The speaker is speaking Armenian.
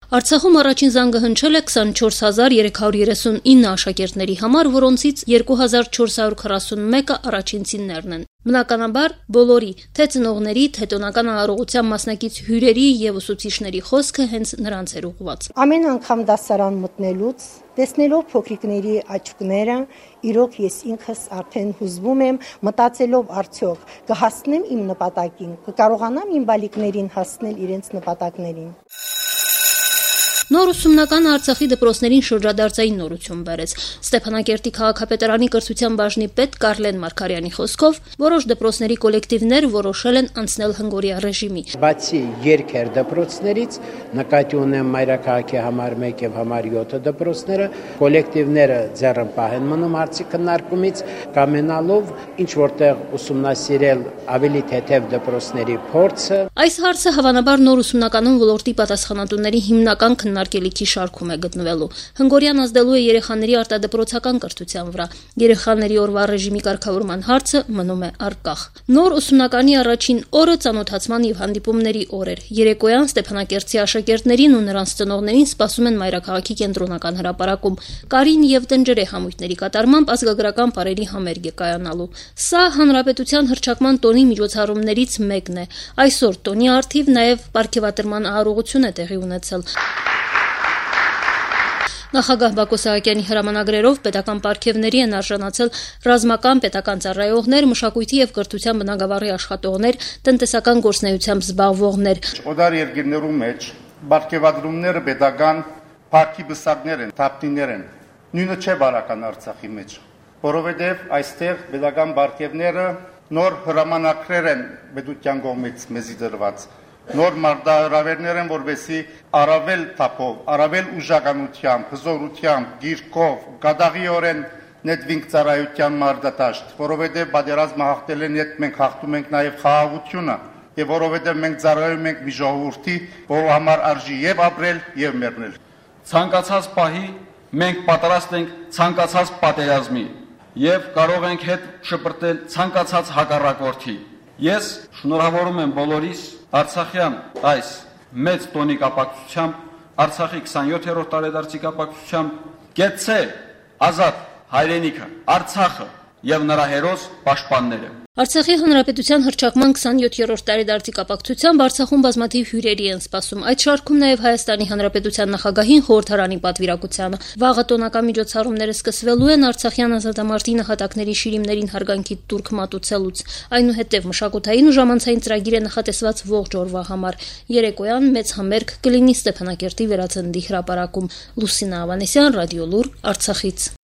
Արցախում առաջին զանգը հնչել է 24339 աշակերտների համար, որոնցից 2441-ը առաջինցիներն են։ Բնականաբար, բոլորի, թե ծնողների, թե տոնական արարողության մասնակից հյուրերի եւ ուսուցիչների խոսքը հենց նրանց էր ուղղված։ Ամեն անգամ դասարան մտնելուց, տեսնելով փոքրիկների աչքները, իրոք ես ինքս արդեն հուզվում եմ, մտածելով արդյոք կհասնեմ իմ նպատակին, կկարողանամ իմ բալիկներին հասնել իրենց նպատակներին։ Նոր ուսումնականը Արցախի դպրոցներին շրջադարձային նորություն բերեց։ Ստեփանակերտի քաղաքապետարանի կրթության բաժնի պետ Կարլեն Մարգարյանի խոսքով, որոշ դպրոցների կոլեկտիվներ որոշել են անցնել հնգորիա ռեժիմի։ Բացի երկեր դպրոցներից, նկատի ունեմ Մայրաքաղաքի համար 1 եւ համար 7 դպրոցները, կոլեկտիվները ձեռնպահ են մնում հարցի քննարկումից, կամենալով ինչ որտեղ ուսումնասիրել ավելի թեթև դպրոցների փորձը։ Այս հարցը հավանաբար նոր ուսումնականում ոլորտի պատասխանատուների հիմնական քննարկելիքի շարքում է գտնվելու։ Հնգորիան ազդելու է երեխաների արտադպրոցական կրթության վրա։ Երեխաների օրվա ռեժիմի կարգավորման հարցը մնում է առկախ։ Նոր ուսումնականի առաջին օրը ծանոթացման եւ հանդիպումների օր էր։ Երեկոյան Ստեփանակերտի աշակերտներին ու նրանց ծնողներին սպասում են Մայրաքաղաքի կենտրոնական հրապարակում։ Կարին եւ տնջրե համույթների կատարմամբ ազգագրական պարերի համերգ է կայանալու։ Սա հանրապետության հռչակման տոնի միջոցառումներից մեկն է։ Այսօր տոնի առթիվ նաեւ պարգևատրման արարողություն է տեղի ունեցել։ Նախագահ Բակո Սահակյանի հրամանագրերով պետական պարգևների են արժանացել ռազմական պետական ծառայողներ, մշակույթի եւ կրթության բնագավառի աշխատողներ, տնտեսական գործունեությամբ զբաղվողներ։ Օդար երկրներու մեջ պարգևադրումները պետական պարտքի բսակներ են, թափնիներ են։ Նույնը չէ բարական Արցախի մեջ, որովհետեւ այստեղ պետական պարգևները նոր հրամանագրեր են պետության կողմից մեզի դրված։ Նոր մարտահրավերներ են, որովհետեւ առավել թափով, առավել ուժականությամբ, հզորությամբ, գիրկով, գադաղիորեն նետվինք ծառայության մարտադաշտ, որովհետեւ պատերազմը հաղթել են, մենք հաղթում ենք նաեւ խաղաղությունը, եւ որովհետեւ մենք ծառայում ենք մի ժողովրդի, որի համար արժի եւ ապրել եւ մեռնել։ Ցանկացած պահի մենք պատրաստ ենք ցանկացած պատերազմի եւ կարող ենք հետ շպրտել ցանկացած հակառակորդի։ Ես շնորհավորում եմ բոլորիս Արցախյան այս մեծ տոնի կապակցությամբ, Արցախի 27-րդ տարեդարձի կապակցությամբ, գեցե ազատ հայրենիքը, Արցախը եւ նրա հերոս պաշտպանները։ Արցախի հանրապետության հռչակման 27-րդ տարեդարձի կապակցությամբ Արցախում բազմաթիվ հյուրերի են սպասում։ Այդ շարքում նաև Հայաստանի Հանրապետության նախագահին խորհրդարանի պատվիրակությանը։ Վաղը տոնական միջոցառումները սկսվելու են Արցախյան ազատամարտի նահատակների շիրիմներին հարգանքի տուրք մատուցելուց։ Այնուհետև մշակութային ու ժամանցային ծրագիր է նախատեսված ողջ օրվա համար։ Երեկոյան մեծ համերգ կլինի Ստեփանակերտի վերածնդի հրապարակում։ Լուսինա Ավանեսյան, Ռադիոլուր, Արցախից։